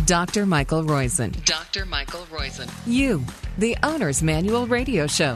Dr. Michael Roizen. Dr. Michael Roizen. You, the Owner's Manual Radio Show.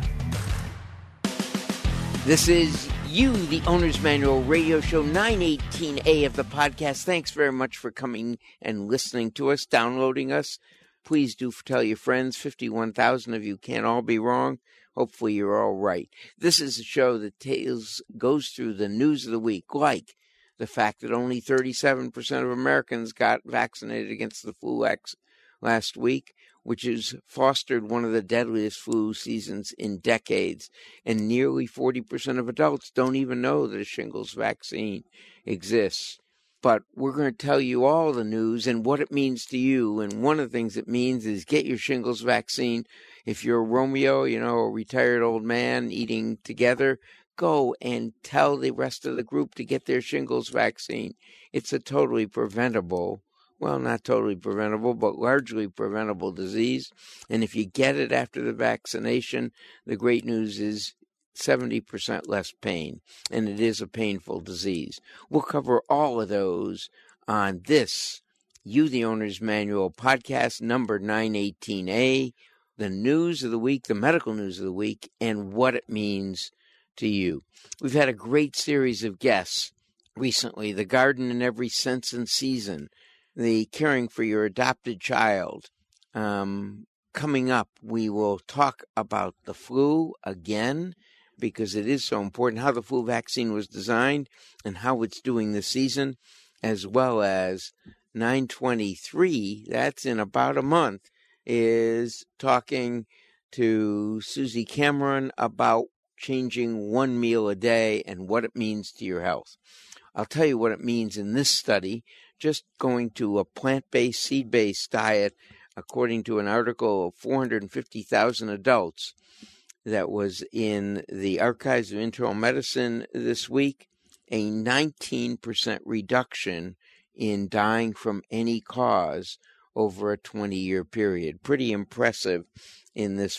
This is You, the Owner's Manual Radio Show, 918A of the podcast. Thanks very much for coming and listening to us, downloading us. Please do tell your friends. 51,000 of you can't all be wrong. Hopefully you're all right. This is a show that goes through the news of the week, like the fact that only 37% of Americans got vaccinated against the flu last week, which has fostered one of the deadliest flu seasons in decades. And nearly 40% of adults don't even know that a shingles vaccine exists. But we're going to tell you all the news and what it means to you. And one of the things it means is get your shingles vaccine. If you're a Romeo, a retired old man eating together, go and tell the rest of the group to get their shingles vaccine. It's a totally preventable, well, not totally preventable, but largely preventable disease. And if you get it after the vaccination, the great news is 70% less pain, and it is a painful disease. We'll cover all of those on this You, the Owner's Manual podcast number 918A, the news of the week, the medical news of the week, and what it means to you. We've had a great series of guests recently, the garden in every sense and season, the caring for your adopted child. Coming up, we will talk about the flu again, because it is so important, how the flu vaccine was designed and how it's doing this season, as well as 923, that's in about a month, is talking to Susie Cameron about changing one meal a day and what it means to your health. I'll tell you what it means in this study, just going to a plant-based, seed-based diet, according to an article of 450,000 adults that was in the Archives of Internal Medicine this week, a 19% reduction in dying from any cause over a 20-year period. Pretty impressive in this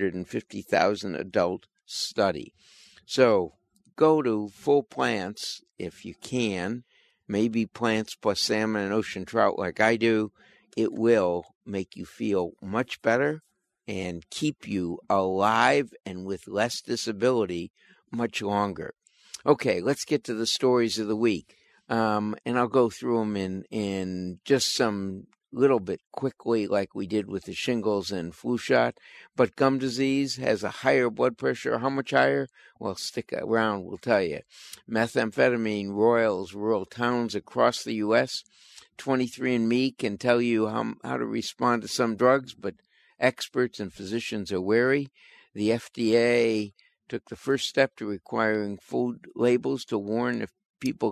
450,000 adult study. So go to Full Plants if you can, maybe plants plus salmon and ocean trout like I do. It will make you feel much better and keep you alive and with less disability much longer. Okay, let's get to the stories of the week. And I'll go through them in just some little bit quickly like we did with the shingles and flu shot. But gum disease has a higher blood pressure. How much higher? Well, stick around, we'll tell you. Methamphetamine roils rural towns across the U.S. 23andMe can tell you how to respond to some drugs, but experts and physicians are wary. The FDA took the first step to requiring food labels to warn if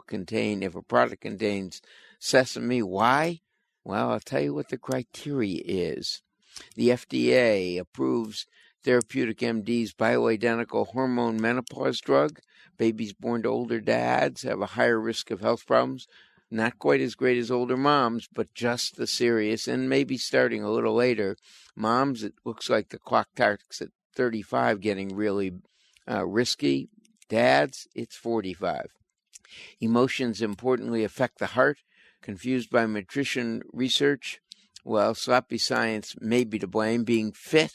a product contains sesame. Why? Well, I'll tell you what the criteria is. The FDA approves Therapeutic MD's bioidentical hormone menopause drug. Babies born to older dads have a higher risk of health problems. Not quite as great as older moms, but just as serious, and maybe starting a little later. Moms, it looks like the clock ticks at 35, getting really risky. Dads, it's 45. Emotions importantly affect the heart. Confused by nutrition research? Well, sloppy science may be to blame. Being fit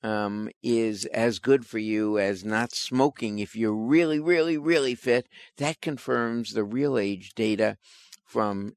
is as good for you as not smoking. If you're really, really, really fit, that confirms the real age data from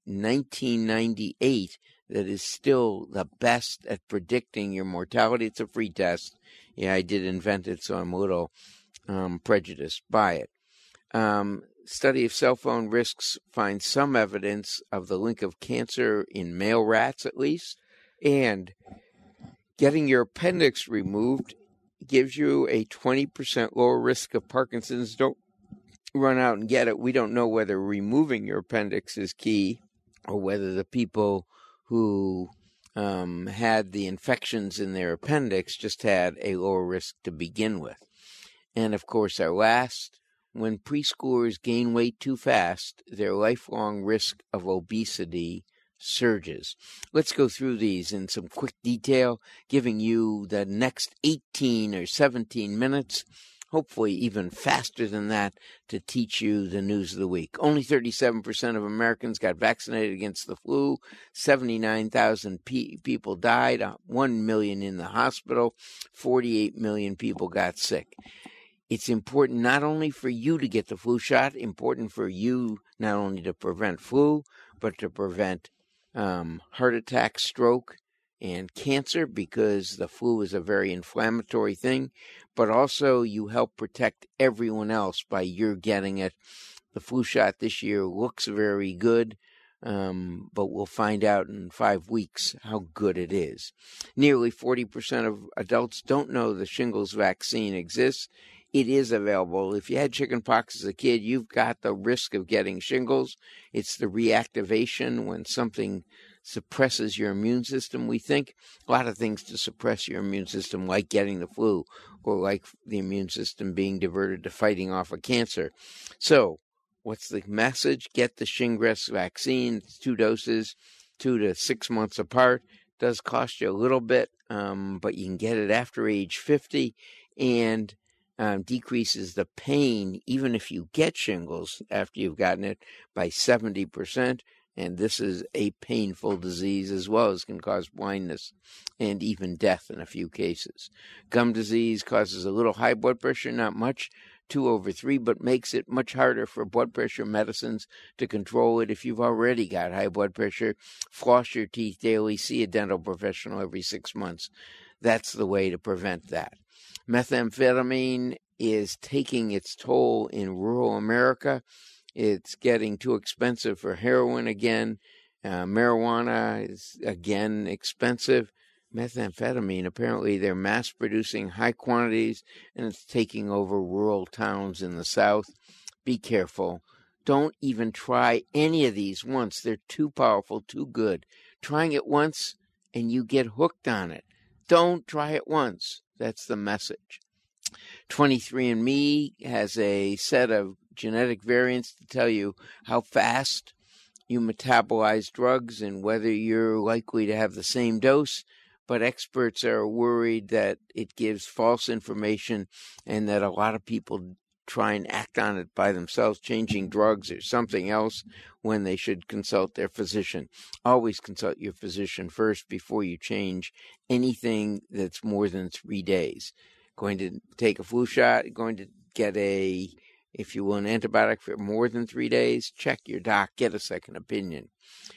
1998 that is still the best at predicting your mortality. It's a free test. Yeah, I did invent it, so I'm a little prejudiced by it. Study of cell phone risks finds some evidence of the link of cancer in male rats, at least. And getting your appendix removed gives you a 20% lower risk of Parkinson's. Don't run out and get it. We don't know whether removing your appendix is key or whether the people who had the infections in their appendix just had a lower risk to begin with. And, of course, our last, when preschoolers gain weight too fast, their lifelong risk of obesity surges. Let's go through these in some quick detail, giving you the next 18 or 17 minutes hopefully even faster than that, to teach you the news of the week. Only 37% of Americans got vaccinated against the flu. 79,000 people died, 1 million in the hospital, 48 million people got sick. It's important not only for you to get the flu shot, important for you not only to prevent flu, but to prevent heart attack, stroke, and cancer, because the flu is a very inflammatory thing, but also you help protect everyone else by your getting it. The flu shot this year looks very good, but we'll find out in 5 weeks how good it is. Nearly 40% of adults don't know the shingles vaccine exists. It is available. If you had chickenpox as a kid, you've got the risk of getting shingles. It's the reactivation when something suppresses your immune system. We think a lot of things to suppress your immune system, like getting the flu, or like the immune system being diverted to fighting off a cancer. So, what's the message? Get the Shingrix vaccine. It's 2 doses, 2 to 6 months apart. It does cost you a little bit, but you can get it after age 50, and decreases the pain, even if you get shingles after you've gotten it, by 70%. And this is a painful disease as well as can cause blindness and even death in a few cases. Gum disease causes a little high blood pressure, not much, 2/3, but makes it much harder for blood pressure medicines to control it. If you've already got high blood pressure, floss your teeth daily, see a dental professional every 6 months. That's the way to prevent that. Methamphetamine is taking its toll in rural America. It's getting too expensive for heroin again. Marijuana is again expensive. Methamphetamine, apparently they're mass producing high quantities, and it's taking over rural towns in the South. Be careful. Don't even try any of these once. They're too powerful, too good. Trying it once and you get hooked on it. Don't try it once. That's the message. 23andMe has a set of genetic variants to tell you how fast you metabolize drugs and whether you're likely to have the same dose, but experts are worried that it gives false information and that a lot of people try and act on it by themselves, changing drugs or something else, when they should consult their physician. Always consult your physician first before you change anything that's more than 3 days. Going to take a flu shot, going to get an antibiotic for more than 3 days, check your doc, get a second opinion.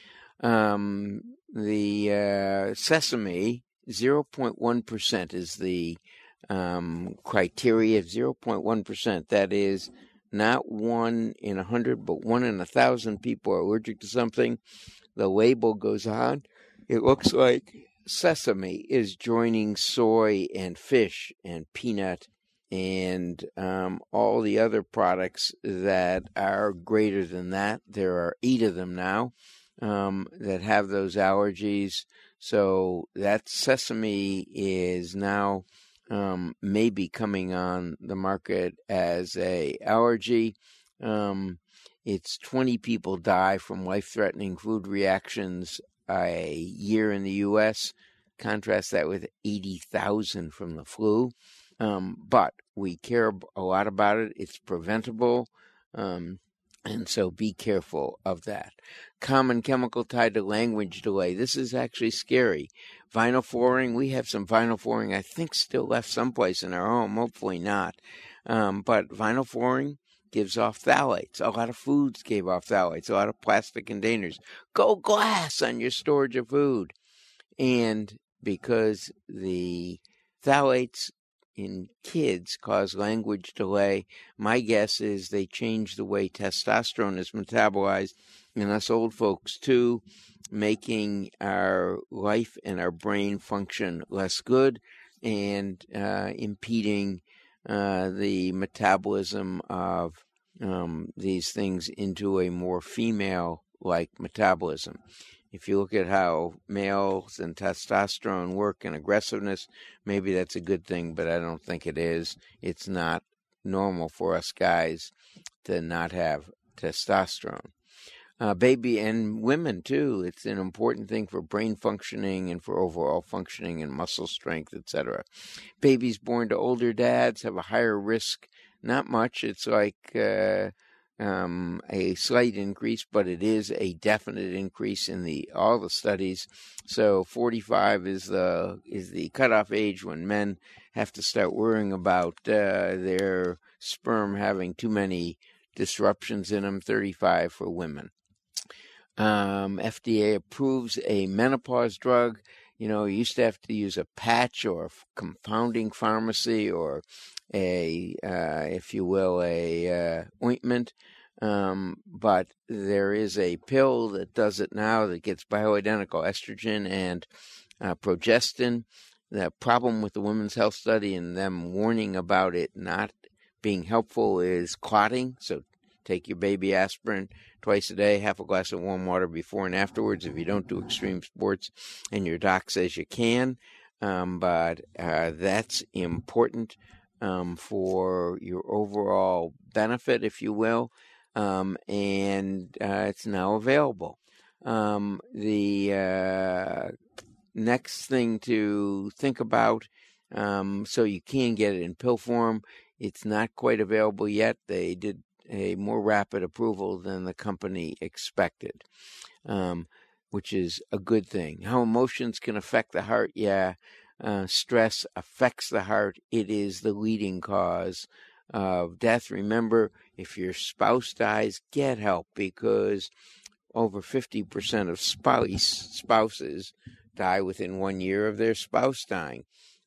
The sesame, 0.1% is the criteria of 0.1%. That is not 1 in 100, but 1 in 1,000 people are allergic to something. The label goes on. It looks like sesame is joining soy and fish and peanut and all the other products that are greater than that. There are 8 of them now that have those allergies. So that sesame is now maybe coming on the market as a allergy. It's 20 people die from life-threatening food reactions a year in the U.S. Contrast that with 80,000 from the flu. But we care a lot about it. It's preventable. And so be careful of that. Common chemical tied to language delay. This is actually scary. Vinyl flooring. We have some vinyl flooring, I think, still left someplace in our home. Hopefully not. But vinyl flooring gives off phthalates. A lot of foods gave off phthalates. A lot of plastic containers. Go glass on your storage of food. And because the phthalates in kids cause language delay, my guess is they change the way testosterone is metabolized in us old folks too, making our life and our brain function less good and impeding the metabolism of these things into a more female-like metabolism. If you look at how males and testosterone work and aggressiveness, maybe that's a good thing, but I don't think it is. It's not normal for us guys to not have testosterone. Baby and women, too. It's an important thing for brain functioning and for overall functioning and muscle strength, etc. Babies born to older dads have a higher risk. Not much. It's like a slight increase, but it is a definite increase in all the studies. So 45 is the cutoff age when men have to start worrying about their sperm having too many disruptions in them. 35 for women. FDA approves a menopause drug. You used to have to use a patch or a compounding pharmacy or if you will, a ointment. But there is a pill that does it now that gets bioidentical estrogen and progestin. The problem with the Women's Health Study and them warning about it not being helpful is clotting. So take your baby aspirin twice a day, half a glass of warm water before and afterwards if you don't do extreme sports and your doc says you can. But that's important for your overall benefit, if you will, and it's now available. The next thing to think about, so you can get it in pill form. It's not quite available yet. They did a more rapid approval than the company expected, which is a good thing. How emotions can affect the heart, stress affects the heart. It is the leading cause of death. Remember, if your spouse dies, get help, because over 50% of spouses die within 1 year of their spouse dying.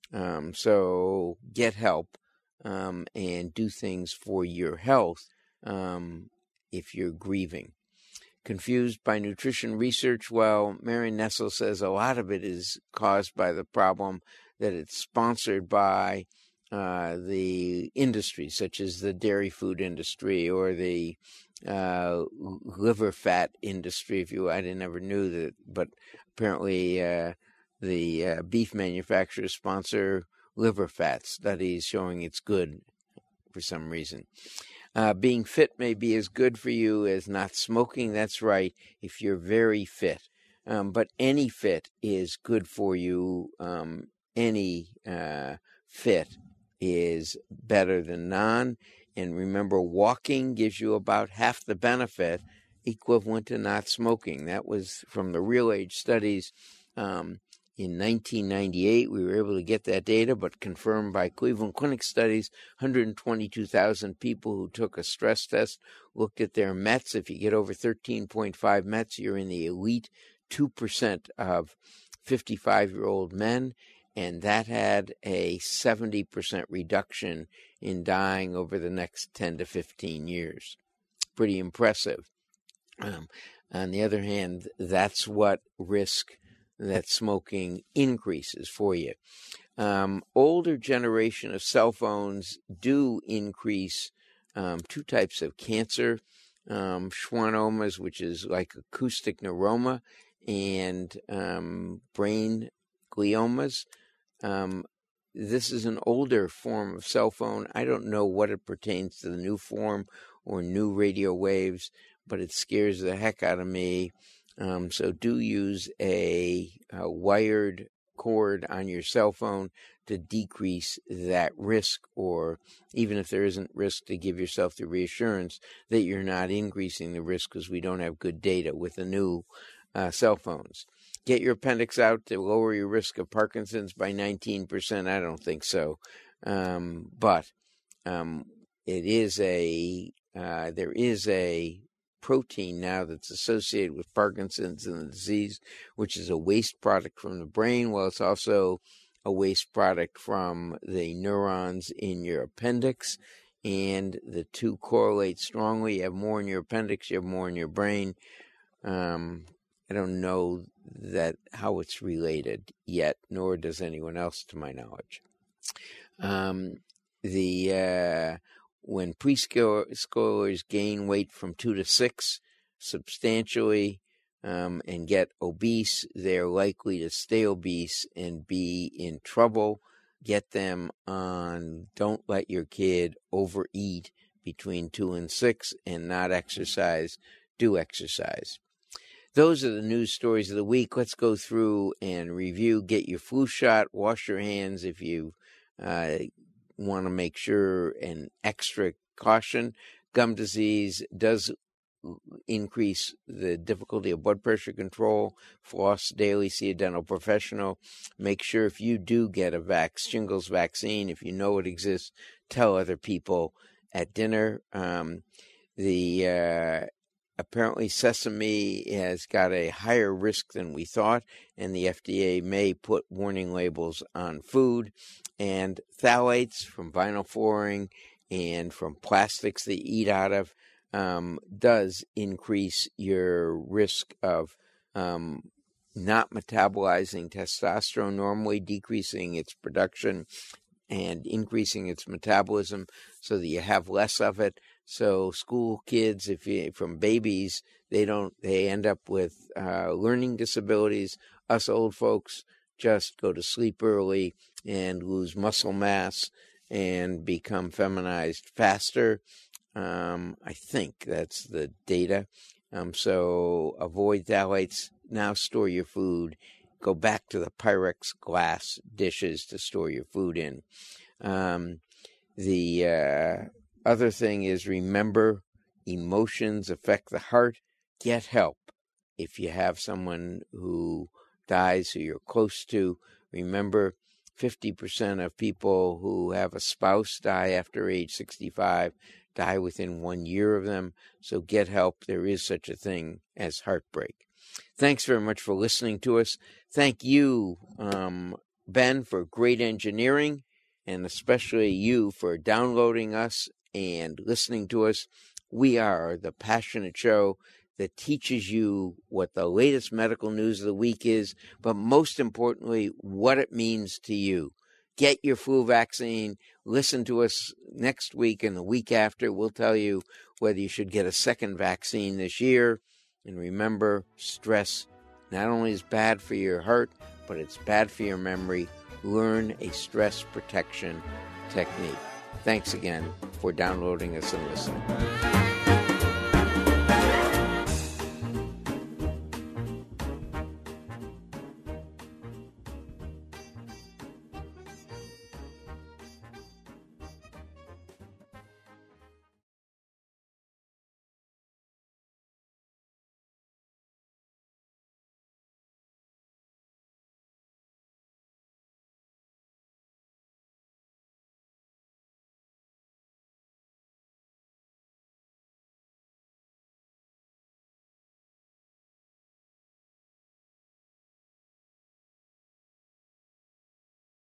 So get help and do things for your health if you're grieving. Confused by nutrition research? Well, Marion Nestle says a lot of it is caused by the problem that it's sponsored by the industry, such as the dairy food industry or the liver fat industry. I never knew that, but apparently the beef manufacturers sponsor liver fat studies showing it's good for some reason. Being fit may be as good for you as not smoking. That's right, if you're very fit. But any fit is good for you. Any fit is better than none. And remember, walking gives you about half the benefit equivalent to not smoking. That was from the Real Age studies. In 1998, we were able to get that data, but confirmed by Cleveland Clinic studies. 122,000 people who took a stress test looked at their METs. If you get over 13.5 METs, you're in the elite 2% of 55-year-old men, and that had a 70% reduction in dying over the next 10 to 15 years. Pretty impressive. On the other hand, that's what risk that smoking increases for you. Older generation of cell phones do increase two types of cancer, schwannomas, which is like acoustic neuroma, and brain gliomas. This is an older form of cell phone. I don't know what it pertains to the new form or new radio waves, but it scares the heck out of me. So do use a wired cord on your cell phone to decrease that risk, or even if there isn't risk, to give yourself the reassurance that you're not increasing the risk, because we don't have good data with the new cell phones. Get your appendix out to lower your risk of Parkinson's by 19%. I don't think so. But it is there is a protein now that's associated with Parkinson's and the disease, which is a waste product from the brain. Well, it's also a waste product from the neurons in your appendix, and the two correlate strongly. You have more in your appendix, you have more in your brain. I don't know how it's related yet, nor does anyone else, to my knowledge. When preschoolers gain weight from 2 to 6 substantially and get obese, they're likely to stay obese and be in trouble. Get them on, don't let your kid overeat between 2 and 6 and not exercise do exercise. Those are the news stories of the week. Let's go through and review. Get your flu shot. Wash your hands if you want to make sure, and extra caution. Gum disease does increase the difficulty of blood pressure control. Floss daily, see a dental professional. Make sure if you do get a shingles vaccine, if you know it exists, tell other people at dinner. Apparently sesame has got a higher risk than we thought, and the FDA may put warning labels on food. And phthalates from vinyl flooring and from plastics they eat out of does increase your risk of not metabolizing testosterone normally, decreasing its production and increasing its metabolism so that you have less of it. So school kids, from babies, they end up with learning disabilities. Us old folks just go to sleep early and lose muscle mass and become feminized faster. I think that's the data. So avoid phthalates. Now store your food. Go back to the Pyrex glass dishes to store your food in. The other thing is, remember, emotions affect the heart. Get help. If you have someone who dies who you're close to, remember 50% of people who have a spouse die after age 65 die within 1 year of them. So get help. There is such a thing as heartbreak. Thanks very much for listening to us. Thank you, Ben, for great engineering, and especially you for downloading us and listening to us. We are the passionate show that teaches you what the latest medical news of the week is, but most importantly, what it means to you. Get your flu vaccine. Listen to us next week and the week after. We'll tell you whether you should get a second vaccine this year. And remember, stress not only is bad for your heart, but it's bad for your memory. Learn a stress protection technique. Thanks again for downloading us and listening.